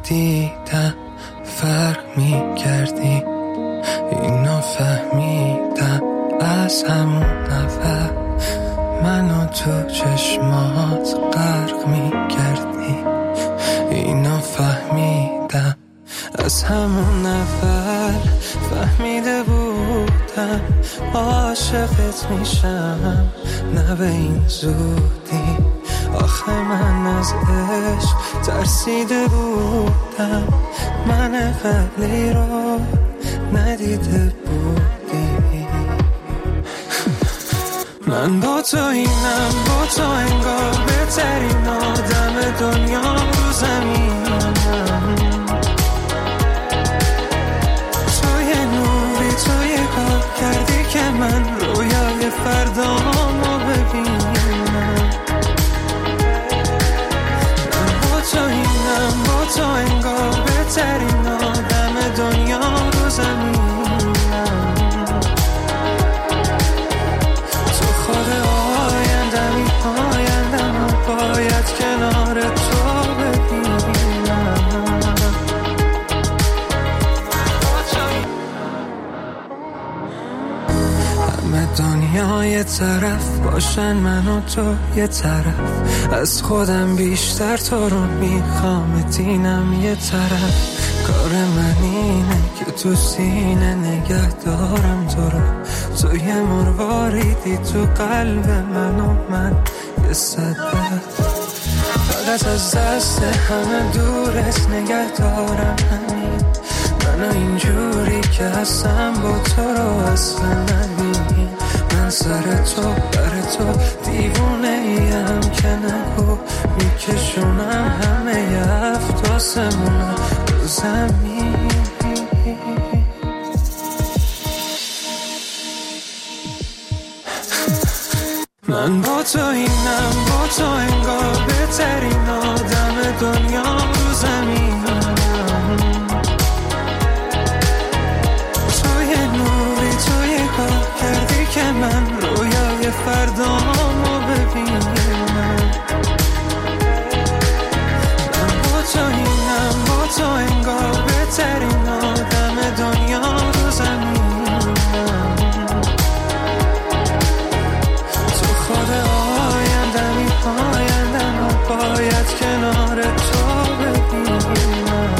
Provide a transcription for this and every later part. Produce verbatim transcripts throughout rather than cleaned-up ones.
دیدم فرق میکردی، اینو فهمیدم از همون اول، منو تو چشمات غرق میکردی، اینو فهمیدم از همون اول، فهمیده بودم عاشقت میشم نه به این زودی، آخه من از عشق ترسیده بودم، من قبلی رو ندیده بودی. من با تو اینم، با تو انگار بهترین آدم دنیا رو زمینم، توی نوری توی کار کردی که من رویای فردامو ببینم. من با تو اینم، با تو انگار بهترین آدم دنیا رو زمینم، تو خود آیندمی آیندم و باید کنار تو ببینم. همه دنیا یه طرف باشن، من و تو یه طرف، از خودم بیشتر تو رو میخوام، دینم یه طرف، کار من اینه که تو سینه نگه دارم تو رو، تو یه مرواریدی تو قلب من و من یه صدف، فقط از دست همه دورت نگه دارم، همین منو اینجوری که هستم با تو رو اصلا نبین، من سر تو بر تو دیوونه ایم که نگو، میکشونم همه افتاسمونو رو زمین. من با تو اینم، با تو انگار بهترین آدم دنیا رو زمینم، توی نوری توی کار کردی که من رویای فردامو ببینم. من با تو اینم، با تو انگار بهترین آدم دنیا رو زمینم، تو خود آیندمی آیندم و باید کنار تو ببینم.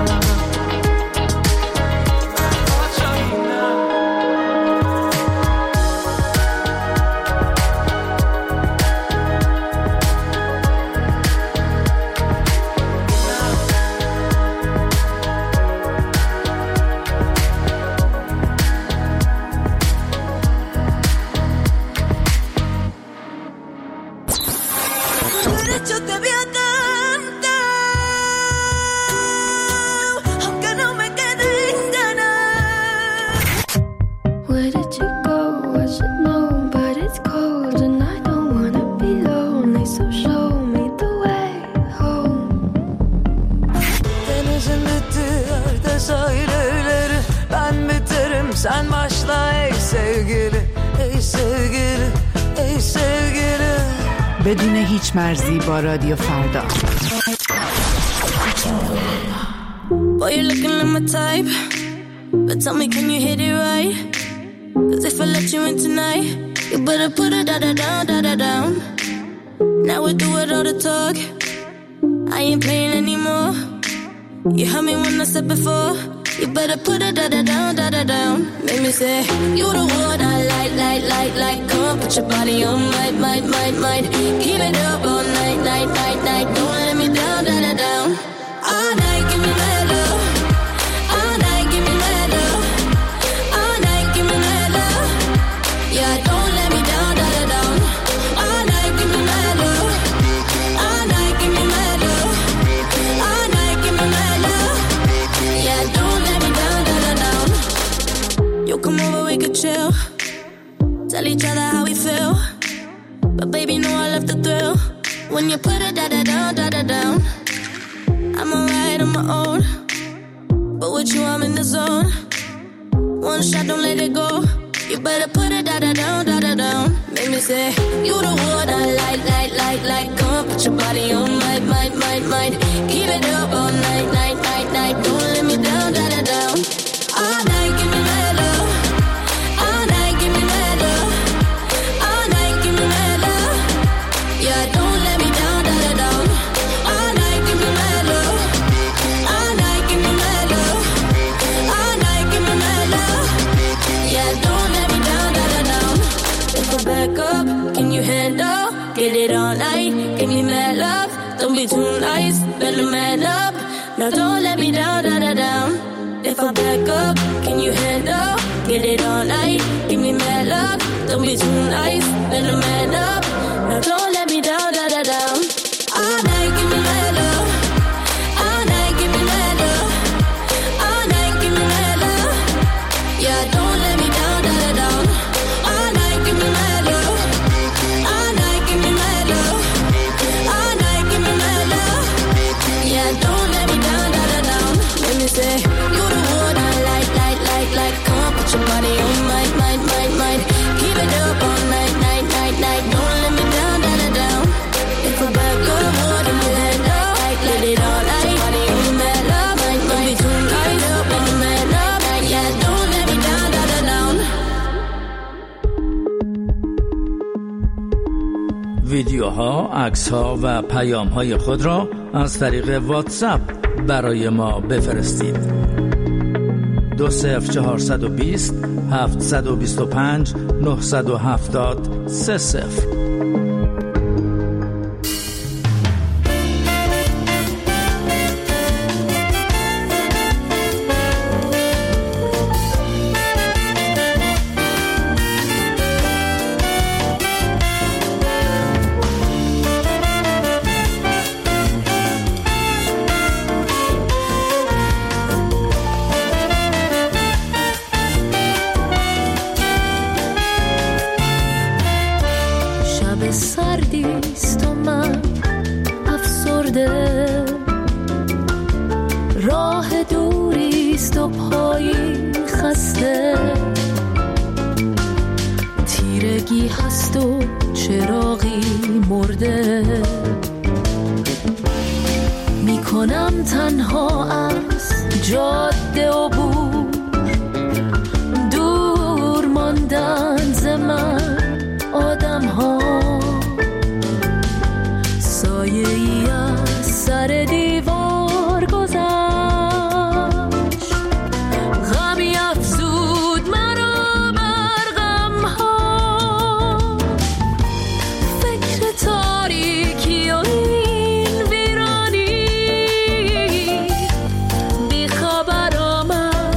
Sen başla ey sevgili, ey sevgili, ey sevgili. بدون هیچ مرزی با رادیو فردا. Boy, you're looking like my type, but tell me, can you hit it right? Cause if I let you in tonight, you better put it da da down, da da down. Now we do it all the talk, I ain't playing anymore. You heard me when I said before, you better put it da da down, da da down. Make me say, you the one I like, like, like, like. Come on, put your body on, might, might, might, might. Keep it up all night, night, night, night. Don't let me down, da da down. All night, give me that love. All night, give me that love. All night, give me that love. Yeah, don't let me down, da da down. All night, give me that love. All night, give me that love. All night, give me that love. Yeah, don't let me down, da da down. You come over, we could chill. Tell each other how we feel. But baby, know I love the thrill. When you put it da da down, da da down. I'm alright on my own, but with you I'm in the zone. One shot, don't let it go. You better put it da da down, da da down. Make me say, you the one I like, like, like, like. Come on, put your body on might, might, might, might. Keep it up all night, night, night, night. Don't let me down, da da down. All night, give me mad love. All night, give me mad love. All night, give me mad love. Yeah, don't let me down, da da down. All night, give me mad love. All night, give me mad love. All night, give me mad love. Yeah, don't let me down, da da down. If I back up, can you handle? Get it all night, give me mad love. Don't be too nice, better man up. Now don't let me down, da da down. If I back up, can you handle? Get it all night, give me mad love. Don't be too nice, better man up. Now don't let me down, da da down. All night, give me mad love. All night, give me mad love. All night, give me mad love. Yeah, don't let me down, da da down. All night, give me mad love. All night, give me mad love. All night, give me mad love. Yeah, don't let me down, da da down. Let me say, you the one I like, like, like, like. Come on, put your body on might, might, might, might. Keep it up all night, night, night, night. Don't let me down, da da down. If I back up, what in your head up? Like, let it all night. Body on the mad love, might, might be too nice. Up in the mad love, yeah, don't let me down, da da down. ویدیوها، عکس‌ها و پیام‌های خود را از طریق واتساپ برای ما بفرستید. دو صفر چهارصد و بیست هفتصد و بیست و پنج نهصد و هفتاد سه صفر. سردیست و من افسرده، راه دوریست و پایی خسته، تیرگی هست و چراغی مرده، میکنم تنها از جاده عبور، دور ماندن ز من آدم ها، سایه ای از سر دیوار گذشت، غمی افزود مرا بر غم ها، فکر تاریکی و این ویرانی بی خبر آمد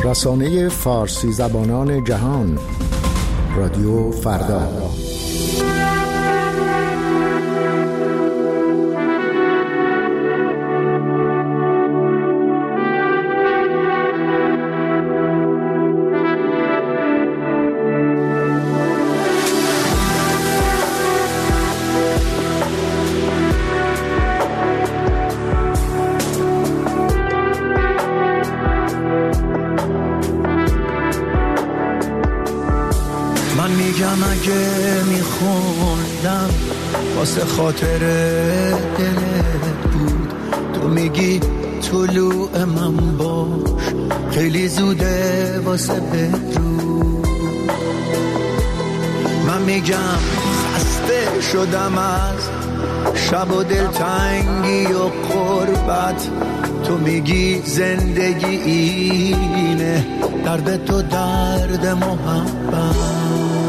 رسانه فارسی زبانان جهان، رادیو فردا. اگه میخوندم واسه خاطر دلت بود، تو میگی طلوع من باش، خیلی زوده واسه بدرود. من میگم خسته شدم از شب و دلتنگی و غربت، تو میگی زندگی اینه، درد تو درد محبت.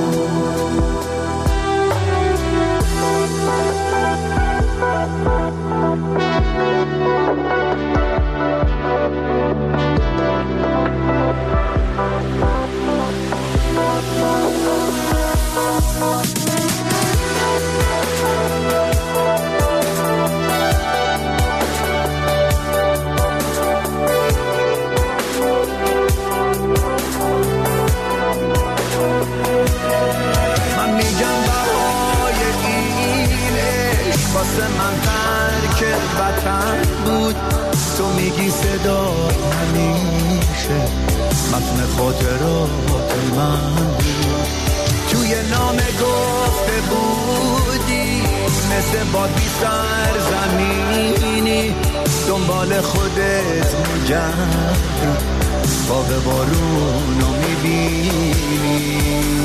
واسه من ترک وطن بود، تو میگی صدا همیشه متن خاطرات من بود. توی نامه گفته بودی مثل باد بی سرزمینی، دنبال خودت میگردی، باغ بارونو میبینی.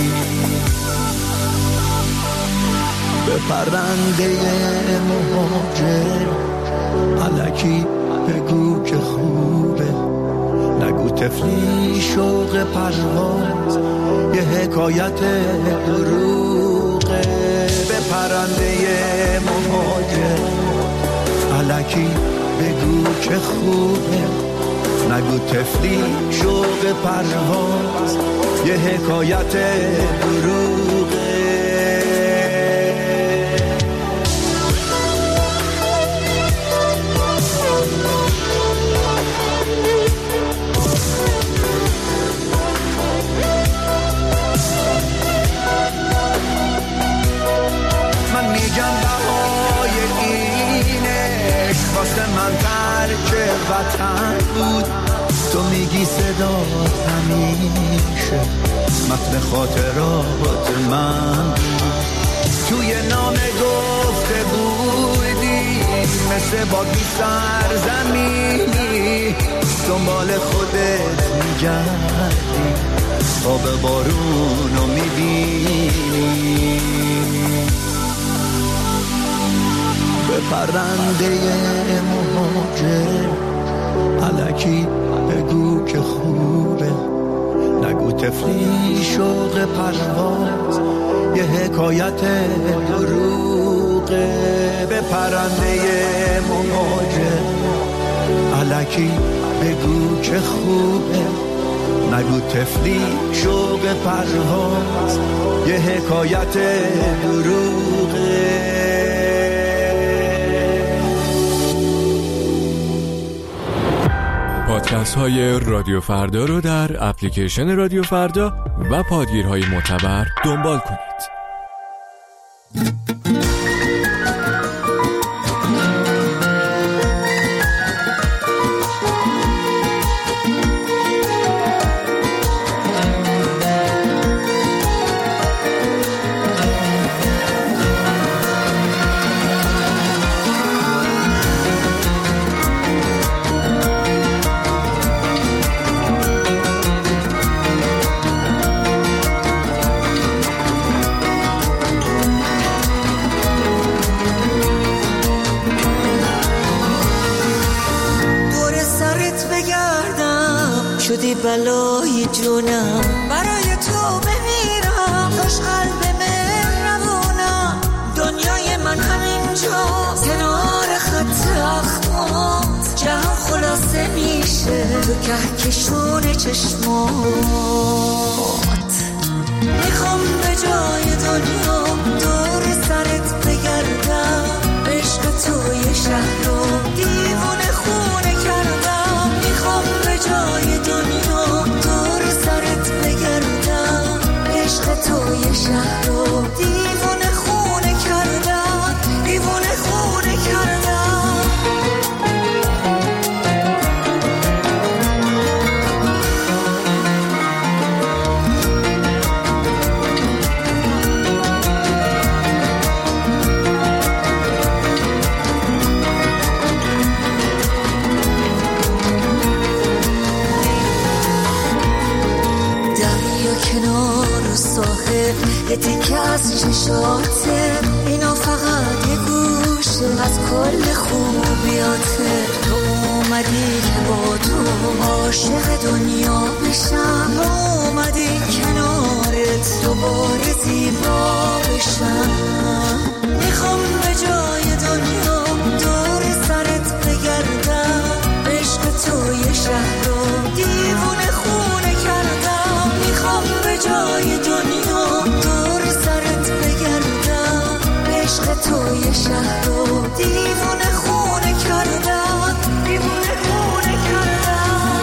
به پرنده مهاجر الکی بگو که خوبه، نگو طفلی شوق پرواز یه حکایت دروغه. به پرنده مهاجر الکی بگو که خوبه، نگو طفلی شوق پرواز یه حکایت دروغه. واسه من ترک وطن بود، تو میگی صدا همیشه متن خاطرات من بود. توی نامه گفته بودی مثل باد بی سرزمینی، دنبال خودت میگردی، آب بارونو میبینی. به پرنده مهاجر الکی بگو که خوبه، نگو طفلی شوق پرواز یه حکایت دروغه. به پرنده مهاجر الکی بگو که خوبه، نگو طفلی شوق پرواز یه حکایت دروغه. پادکست های رادیو فردا رو در اپلیکیشن رادیو فردا و پادگیرهای معتبر دنبال کنید. شدی بلای جونم، برای تو بمیرم، داشت قلب من روونم. دنیای من همینجا کنار خط اخمات، جهان خلاصه میشه، تو کهکشون چشمات. میخوام به جای دنیا دور سرت بگردم، عشق توی شهر رو دیوونه خونه کردم. میخوام به جای دنیا دور سرت بگردم، عشق توی شهر رو دیوونه خونه کردم، دیوونه خونه کردم. یه تیکه از چشاته، اینا فقط یه گوشه از کل خوبیاته. تو اومدی که با تو عاشق دنیا بشم، اومدی کنارت دوباره زیبا بشم. میخوام به جای دنیا دور سرت بگردم، عشق توی شهر رو دیوونه خونه کردم. میخوام به جای دنیا دور سرت بگردم، عشق توی شهر رو دیوونه خونه کردم، دیوونه خونه کردم.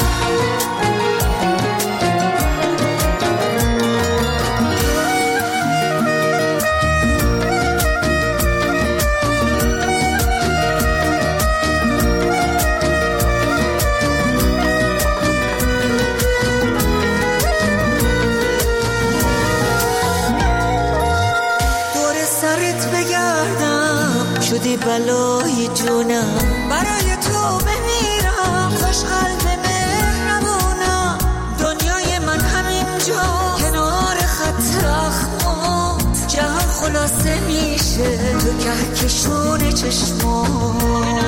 شدی بلای جونم، برای تو بمیرم، خوش قلب مهربونم. دنیای من همینجا کنار خط اخمات، جهان خلاصه میشه تو کهکشون چشمات.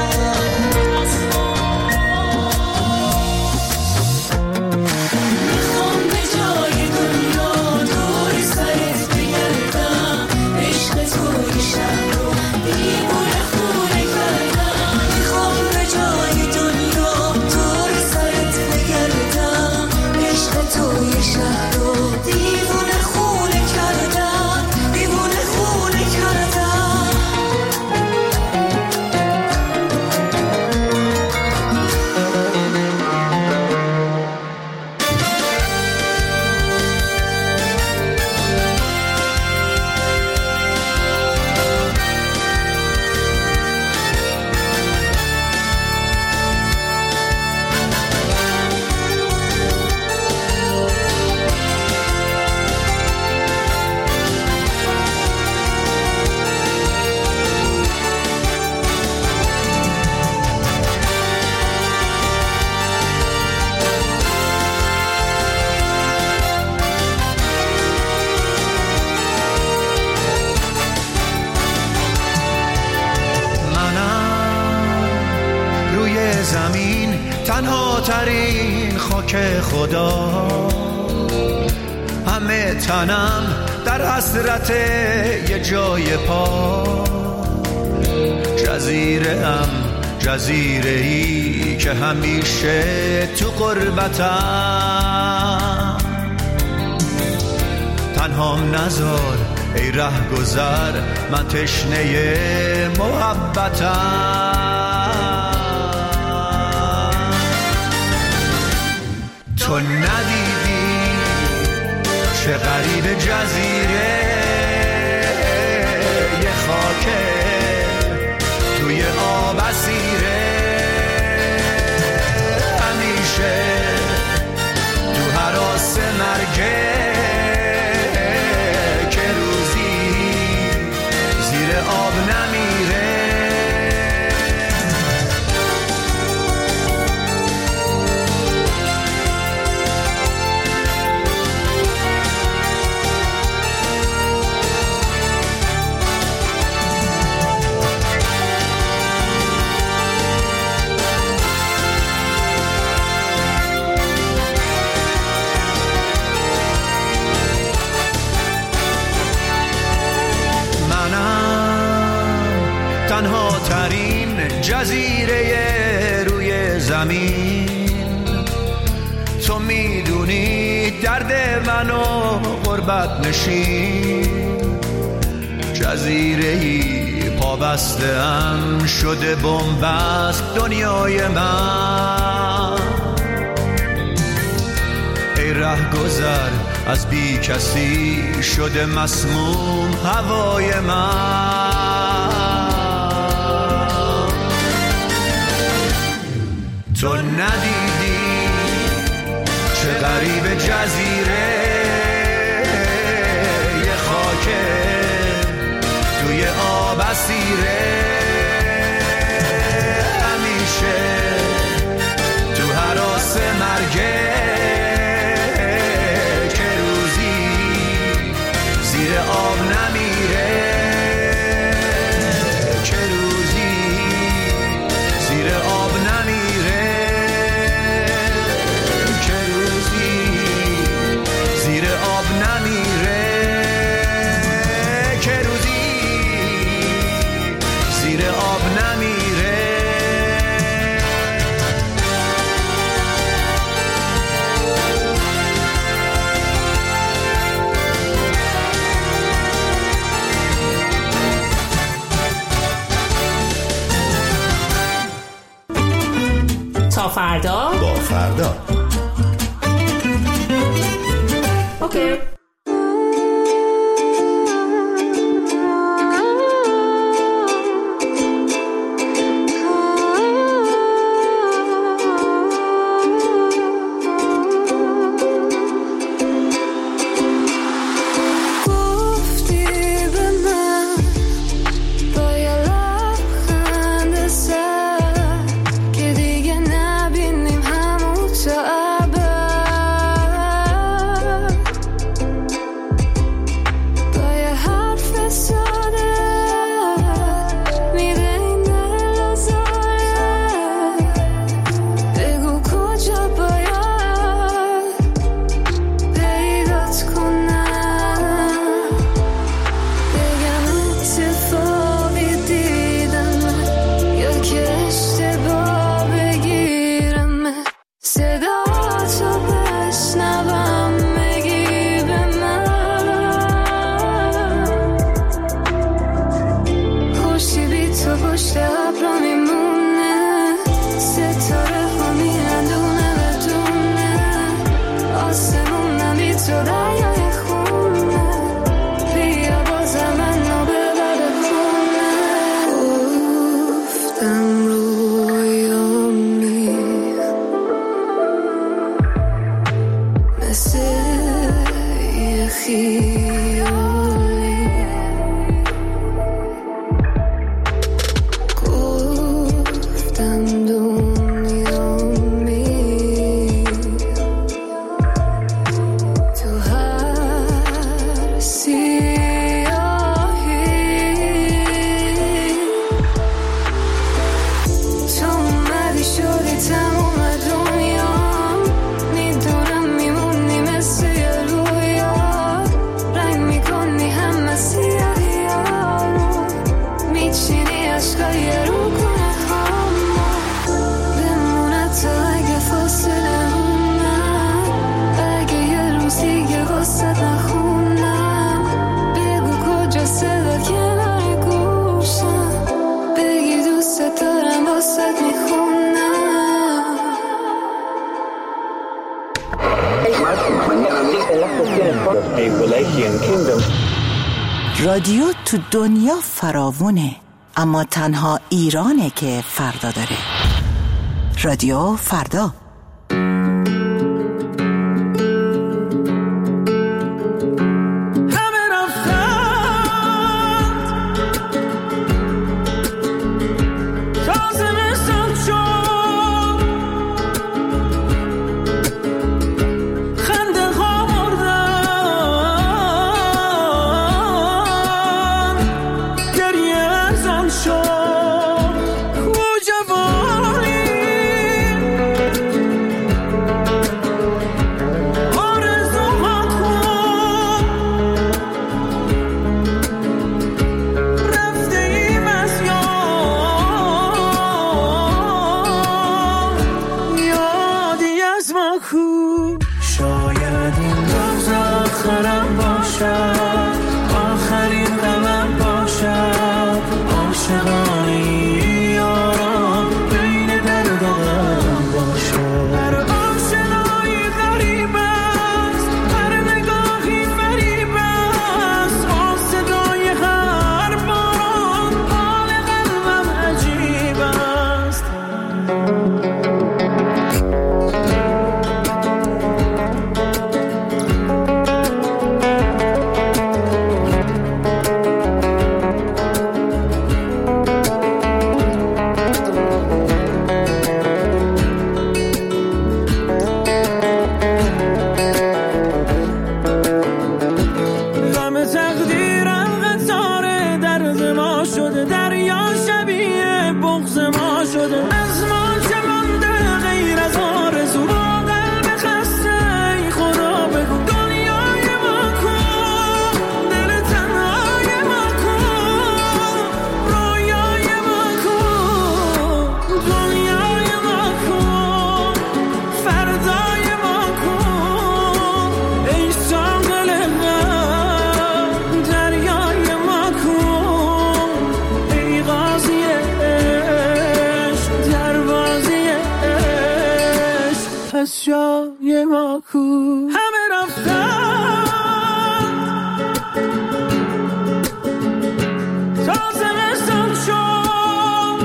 تنها ترین خاک خدا، همه تنم در حسرت یه جای پا. جزیره ام جزیره‌ای که همیشه تو غربتم. تنهام نذار ای ره گذر، من تشنه محبتم. تو ندیدی چه غریب جزیره، یه خاکه توی آب اسیره. همیشه تو هراس مرگه، که روزی زیر آب نمیره. تنها ترین جزیره روی زمین، میدونی درد منو غربت نشین جزیره‌ای پابسته ام شده بنبست دنیای من ای ره گذر از بی کسی شده مسموم هوای من تو ندیدی چه غریب جزیره یه خاکه توی آب اسیره همیشه تو هراس مرگه که روزی زیر آب نمیره که روزی زیر آب نمیره که روزی زیر آب نمیره که روزی زیر آب نمیره تا فردا با فردا اوکی. رادیو تو دنیا فراوونه، اما تنها ایرانه که فردا داره. رادیو فردا. شو جوانی از جای ما کو. همه رفتن تا زمستان شد،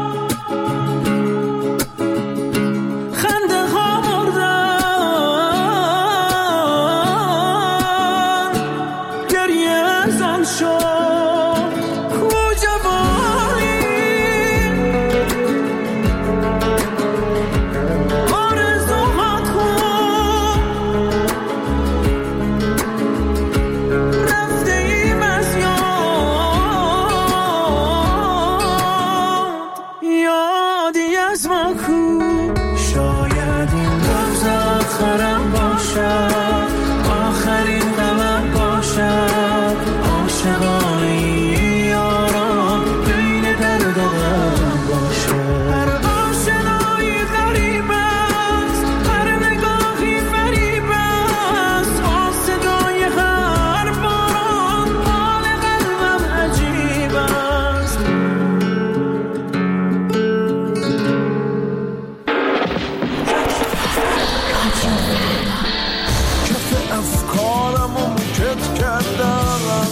خنده ها مردن، گریه ازان شد کو جوانی. آرزوهات خوب رفته ایم از یاد، یادی از ما کو. شاید این روز آخرم باشد، آخرین غمم باشد، عاشقانه یاران بین در دلم باشد. هر آشنایی غریب است، هر نگاهی فریب است، آن صدای هر باران حال قلبم عجیب است. کف افکارم رو موکت کردم،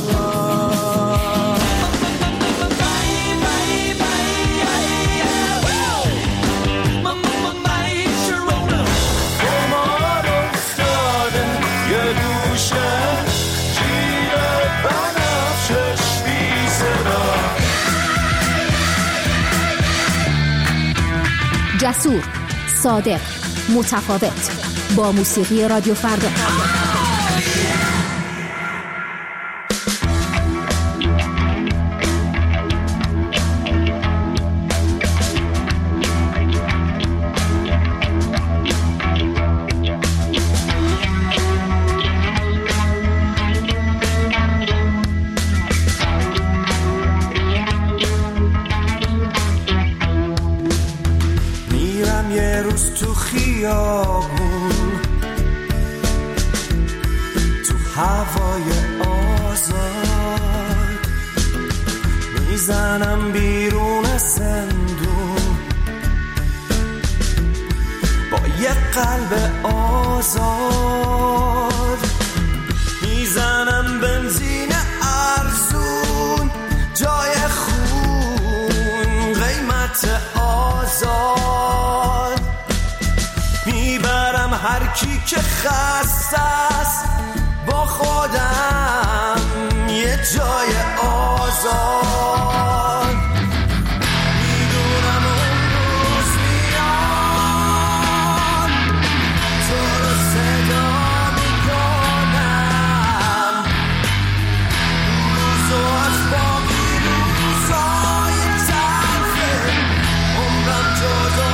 بیمار افتاده یه گوشه جیب بنفشش بی صدا. جسور، صادق، متفاوت، با موسیقی رادیو فردا. میرم یه روز تو خیابون، تو هوای آزاد، میزنم بیرون زندون با یه قلب آزاد، میزنم بنزین ارزون جای خون قیمت آزاد، میبرم هر کی که خسته است با خودم یه جای آزاد. میدونم اون روز میاد تو رو صدا میکنم، روزو از باقی روزای تلخه عمرم جدا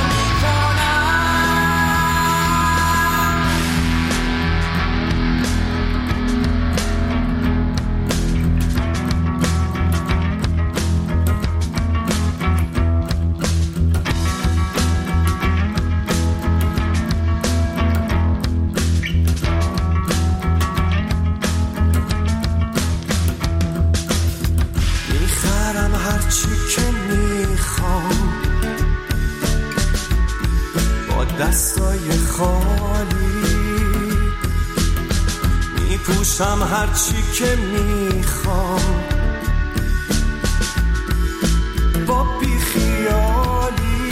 هرچی که میخوام با دستای خالی، میپوشم هرچی که میخوام با بیخیالی،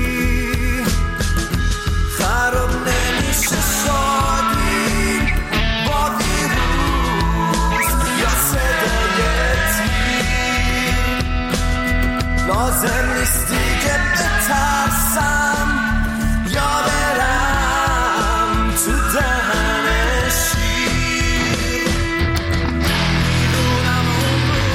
خراب نمیشه شادی با ویروس یا صدای لازم نیست دیگه بترسم یا برم تو دهن شیر. میدونم اون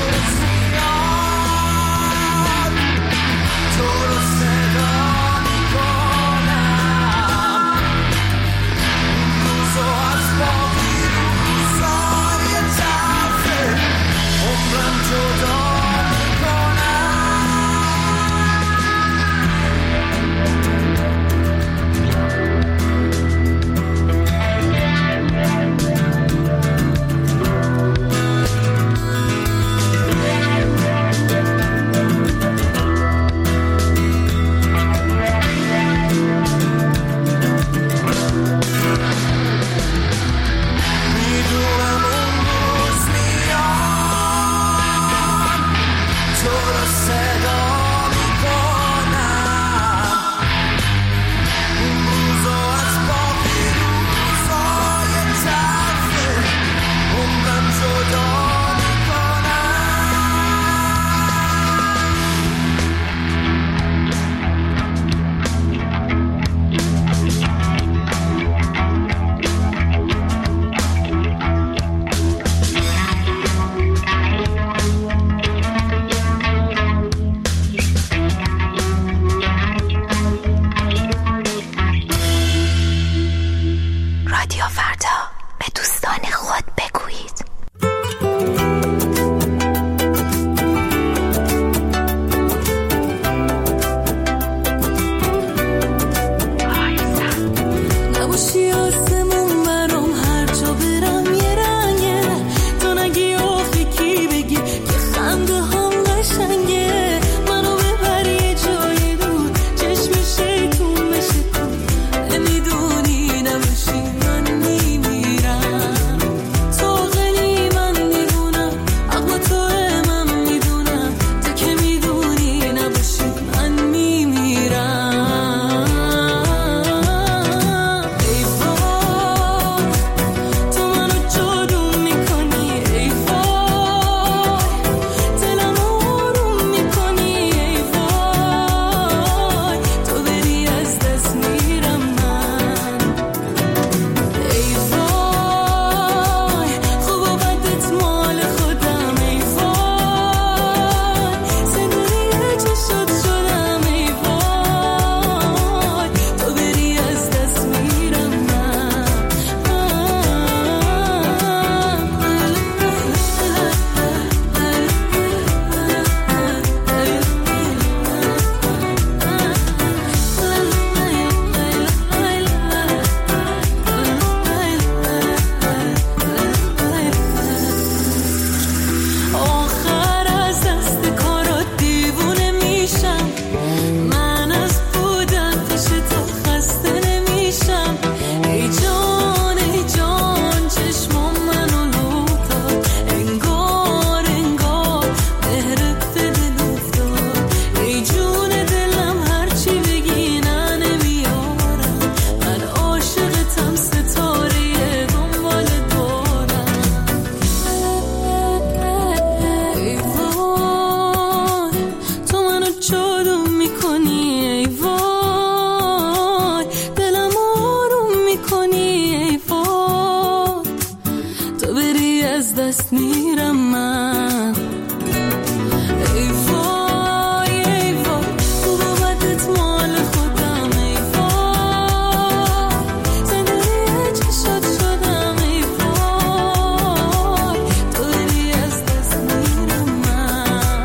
دست میرم من. ای وای ای وای تو با بدت مال خودم. ای وای زندگی چشات شدم. ای وای تو داری از دست میرم من.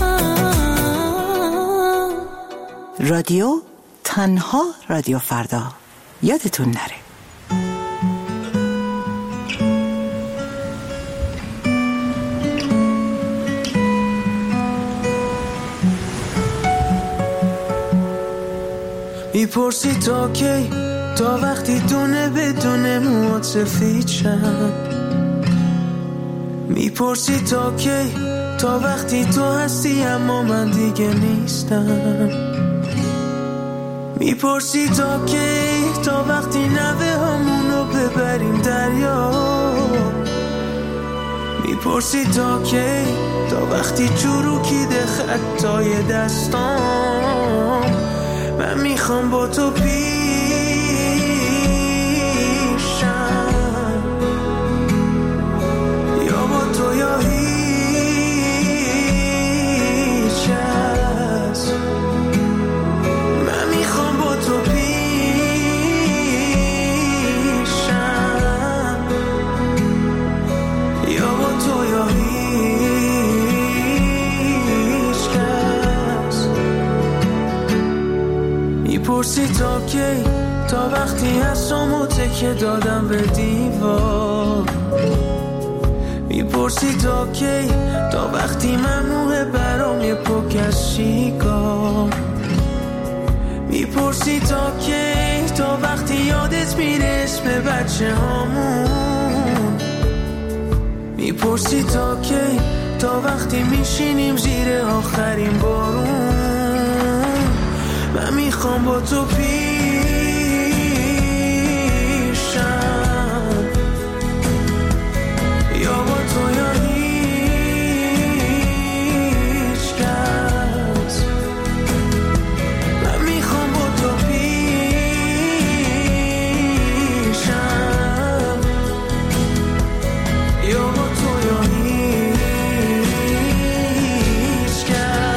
رادیو تنها رادیو فردا، یادتون نره. میپرسی تا کی، تا وقتی دونه بدونه موات سفید شد. میپرسی تا کی، تا وقتی تو هستی اما من دیگه نیستم. میپرسی تا کی، تا وقتی نوه همونو ببریم دریا. میپرسی تا کی، تا وقتی چروکیده خطای دستام. من میخوام با تو پیشم، یا با تو یا هیچ کس. من میخوام با تو پیشم، یا با تو یا هیچ کس. میپرسی تا کی، تا وقتی هستم تکه دادم به دیوار. میپرسی تا کی، تا وقتی ممنوعه برام یه پک از شیکار. میپرسی تا کی، تا وقتی یادت میره اسم بچه هامون. میپرسی تا کی، تا وقتی میشینیم زیر آخرین بارون. من میخوام با تو پیشم، یا با تو یا هیچ کس. من میخوام با تو پیشم، یا با تو یا هیچ کس.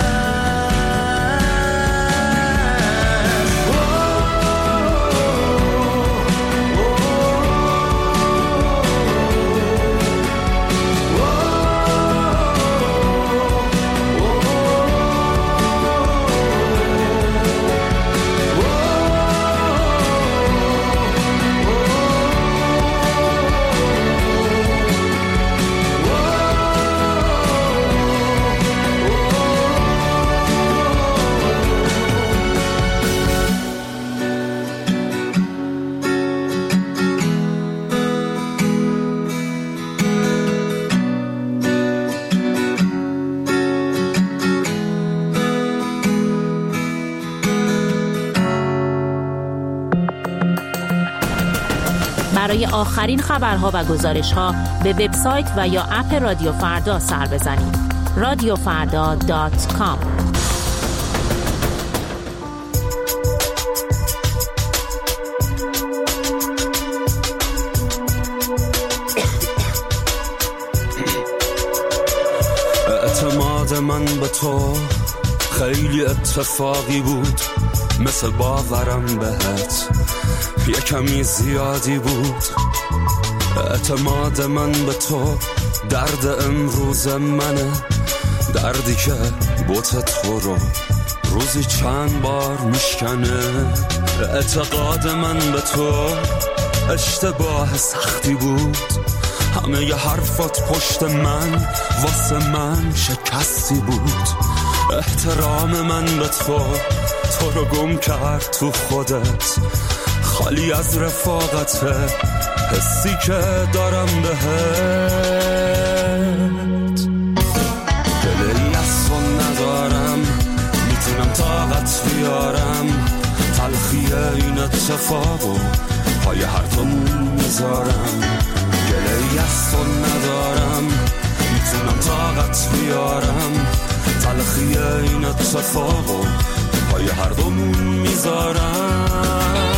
برای آخرین خبرها و گزارش‌ها به وبسایت و یا اپ رادیو فردا سر بزنید. رادیو فردا دات کام. اعتماد من به تو خیلی اتفاقی بود، مثل باورم بهت یه کمی زیادی بود. اعتماد من به تو درد امروز منه، دردی که بوت تو رو روزی چند بار میشکنه. اعتقاد من به تو اشتباه سختی بود، همه ی حرفات پشت من واسه من شکستی بود. احترام من به تو تو رو گم کرد تو خودت، خالی از رفاقته حسی که دارم بهت. دلی از تو ندارم، میتونم طاقت بیارم، تلخی این اتفاقو پای هر دومون میذارم. گلی از تو ندارم، میتونم طاقت بیارم، تلخی این اتفاقو پای هر دومون میذارم.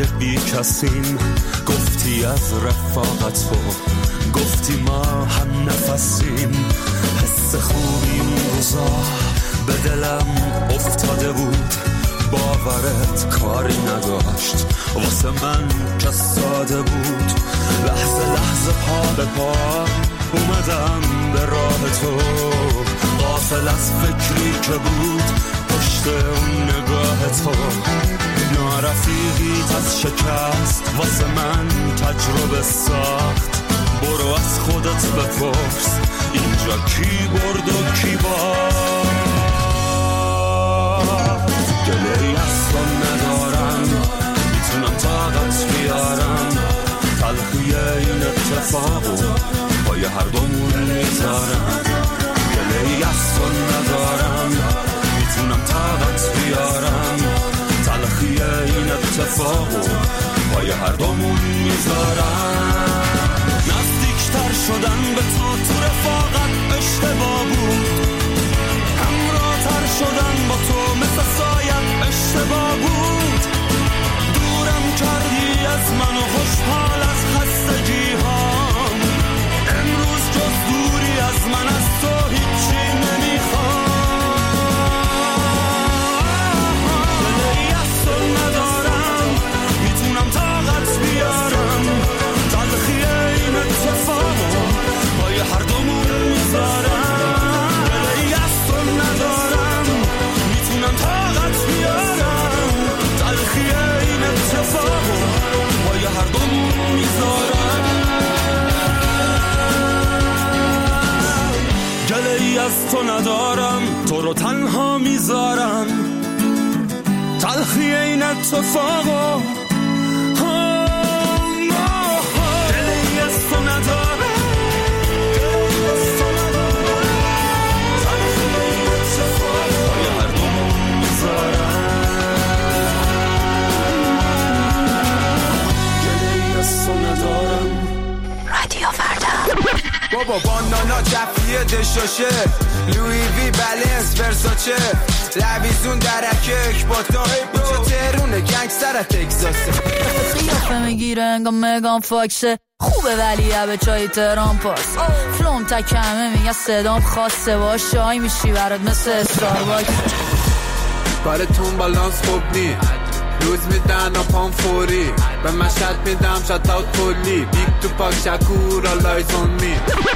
بی کسیم، گفتی از رفاقت تو، گفتی ما هم نفسیم. حس خوبی اون روزا به دلم افتاده بود، باورت کاری نداشت، واسه من چه ساده بود. لحظه لحظه پا به پا اومدم به راه تو، غافل از فکری که بود پشت اون نگاه تو. نارفیقیت از شکست واسه من تجربه ساخت، برو از خودت بپرس اینجا کی برد و کی باخت. گله‌ای از تو ندارم، میتونم طاقت بیارم، تلخی این اتفاقو پای هر دومون میذارم. گله‌ای از تو ندارم، میتونم طاقت بیارم، تلخی این اتفاقو پای هر دومون میذارم. نزدیکتر شدن به تو تو رفاقت اشتباه بود، همراه‌تر شدن با تو مثل سایت اشتباه بود. دورم کردی از من و خوشحال از خستگی هام، امروز جز دوری از من از تو هیچی نمیخوام. دلی از تو ندارم، میتونم طاقت بیارم، تلخی این اتفاقو پای هر دومون میذارم. دلی از تو ندارم، میتونم طاقت بیارم، تلخی این اتفاقو پای هر دومون میذارم. گله‌ای از تو ندارم، تو رو تنها میذارم، تلخی این اتفاقو. گله‌ای از تو ندارم، تلخی این اتفاقو پای هر دومون میذارم. گله‌ای از تو ندارم. رادیو فردا. بابا بانانا کفیه دشاشه، لوی وی بلنس ورساچه، لویزون درکه اکباتا، اینجا تهرونه گنگستر تگزاسه. قیافه میگیره انگا مگان فاکسه، خوبه ولی به چای تهران پاس. فلوم تکمه میگه صدام خاصه، باش چای میشی برات مثل استارباکس. کارتون بالانس خوب نی، روز میدن و پام فوری، به مشهد میدم شات اوت کلی، بیگ تو پاک شکور آلایز اون می.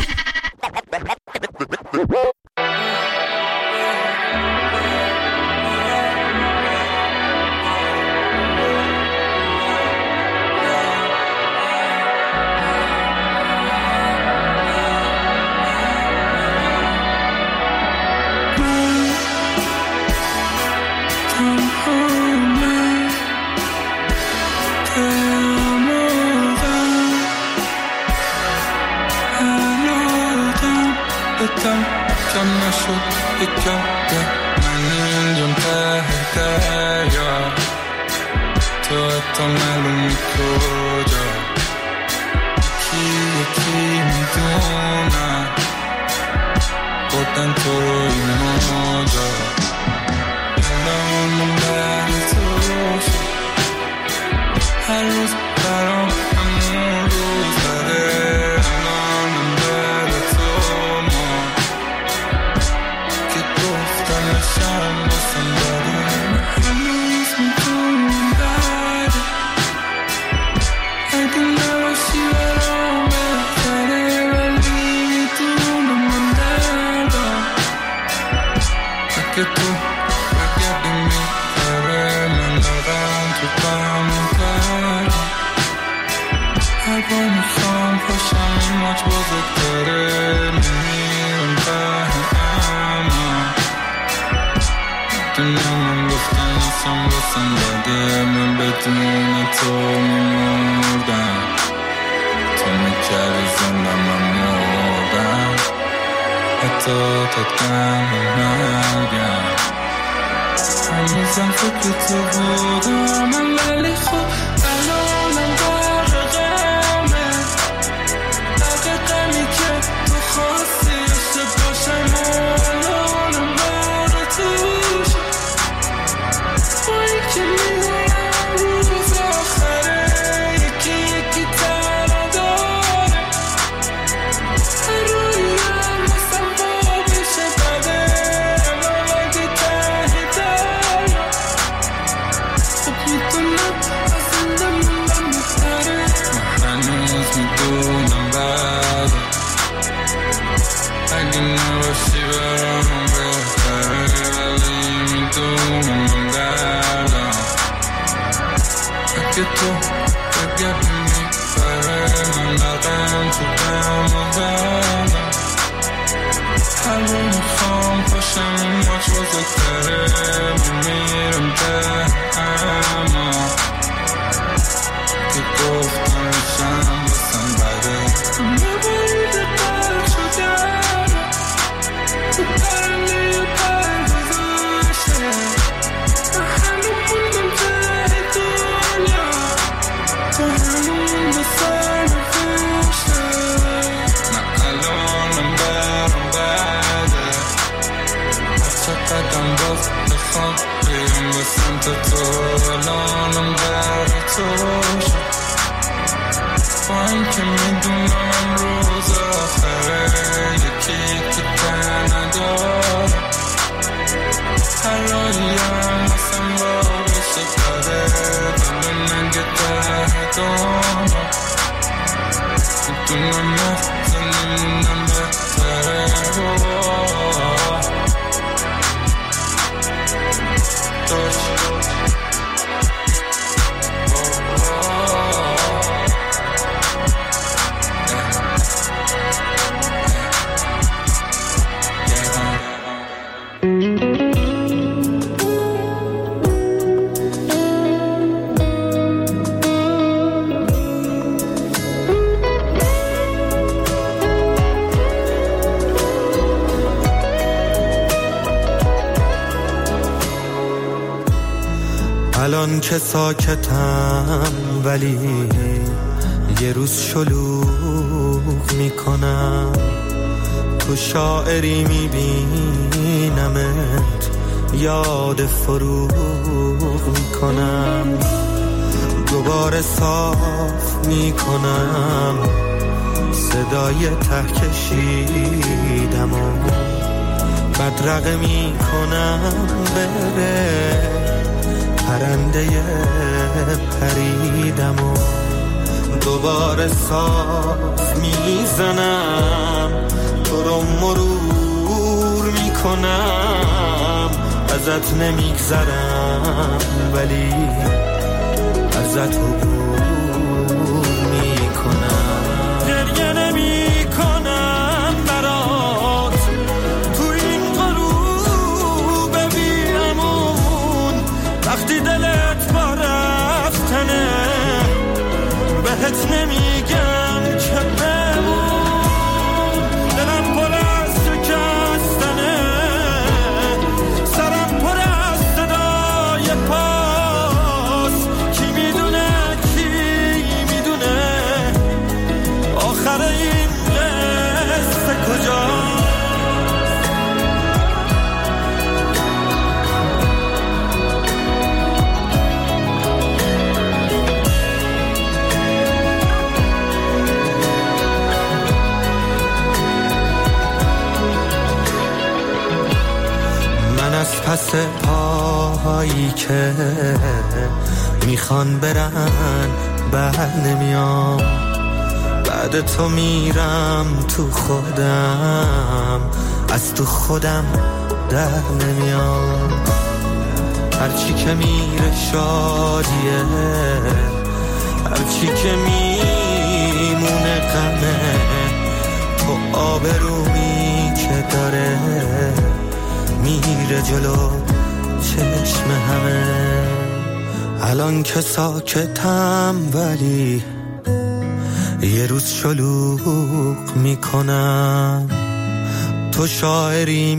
کم نشد یکم ده من اینجام ته دریا، تو حتی معلومی کجا، یکی یکی میدونم بودن تو رو این موجا. دلمون به تو شد هر روز برام همون روز داره. که تو بگردی میتره من دارم تو بامون کردی، هر بار میخوام پاشم این ماچ بزرگتره، نمیرم بهم اما دنیا من گفتم نیستم بسن داده، من بدون تو میمردم، تو میکردی زندم من مردم، حتی تا دم نگم. هنوزم فکر تو بودم من، ولی خب الانم غرقمه، غرقمی که تو خواستی عشق باشم، الانم برا توش، با این که میدونم روز آخره که تو بگردی میبره من قدم تو دم و دم هر رو میخوام پاشم ماچ بزرگتره میمیرم ده اما که گفتم روشم بسن بده نباید قرد شدم تو پرنی پر گذاشته هنو موندم ته دنیا تو هنو مونده سر نفشته نه الانم برم بده حتی قدم باز بخوام بریم به سمت تو الانم بر تو شد با این که میدونم روز آخره یکی که تن نداره هر راهی هم مثلا با بشه کاره دل ننگه ده دانم میدونم نفت نمیمونم بهتره داشت الان که ساکتم ولی یه روز شلوغ میکنم تو شاعری میبینمت یاد فروغ میکنم دوباره صاف میکنم صدای ته کشیدم و بدرقه میکنم بره پرنده پریدم و دوباره صاف میزنم تو رو مرور میکنم ازت نمیگذرم ولی ازت عبور میکنم گریه نمیکنم برات تو این غروب بیامون وقتی دلت با رفتنه بهت نمیگم که بمون دلم پر از شکستنه سرم پر از صدای پاس کی میدونه کی میدونه آخر این قصه کجاست از پس پاهایی که میخوان برن بر نمیام بعد تو میرم تو خودم از تو خودم در نمیام هرچی که میره شادیه هرچی که میمونه غمه تو آبرومی که داره میره جلو چشم همه الان که ساکتم ولی یه روز شلوغ میکنم تو شاعری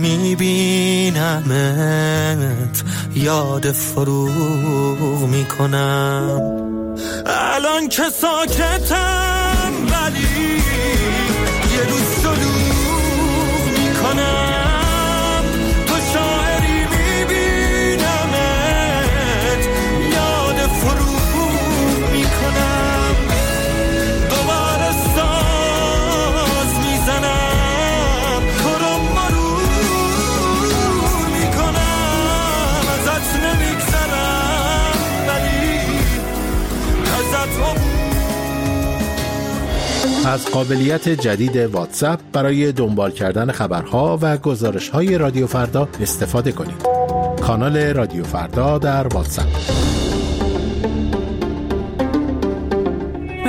میبینمت یاد فروغ میکنم الان که ساکتم ولی یه روز شلوغ میکنم از قابلیت جدید واتساپ برای دنبال کردن خبرها و گزارش‌های رادیو فردا استفاده کنید. کانال رادیو فردا در واتساپ.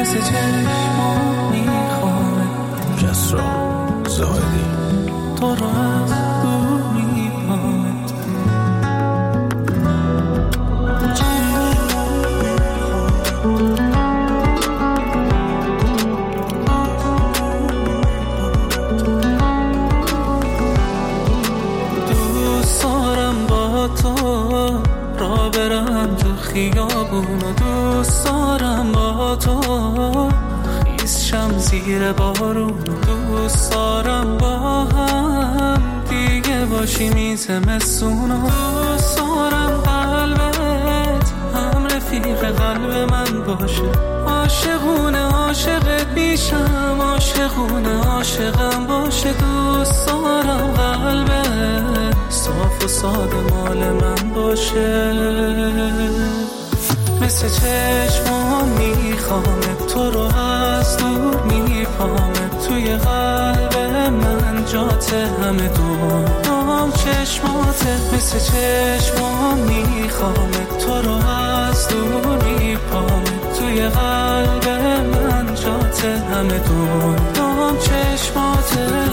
مثل چشمام میخوامه. کسرا زاهدی تو رو از دور میخوامه. دوست دارم با تو را برم تو خیابون و دوست دارم با تو خیس شم زیر بارون و دوست دارم با هم دیگه باشی میزه مسون و دوست دارم قلبت هم رفیق قلب من باشه. عاشقونه عاشقت میشم عاشقونه عاشقم باشه. دوست دارم قلبت صاف و ساده مال من باشه. مثل چشمام میخوامه تو رو از دور میپامه. توی قلب من جات همه دنیام چشماته. مثل چشمام میخوامه تو رو از دور میپامه. توی قلب من جات همه دنیام چشماته.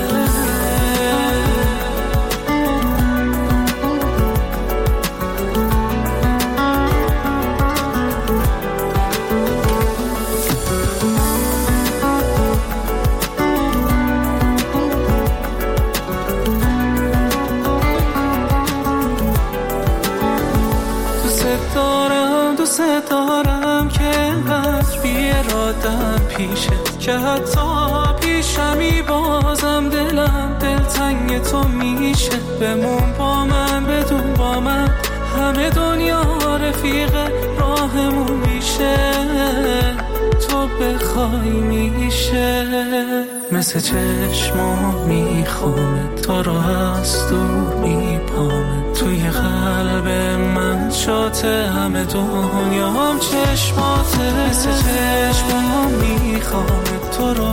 دارم که انقدر بیرادم پیشه که حتی پیشمی بازم دلم دلتنگ تو میشه. بمون با من بدون با من همه دنیا رفیق راهمون میشه. تو بخوای میشه. مثل چشمام میخوامه تو رو از دور میپامه. توی قلب من شاته همه دنیام چشماته. مثل چشمام میخوامه تو رو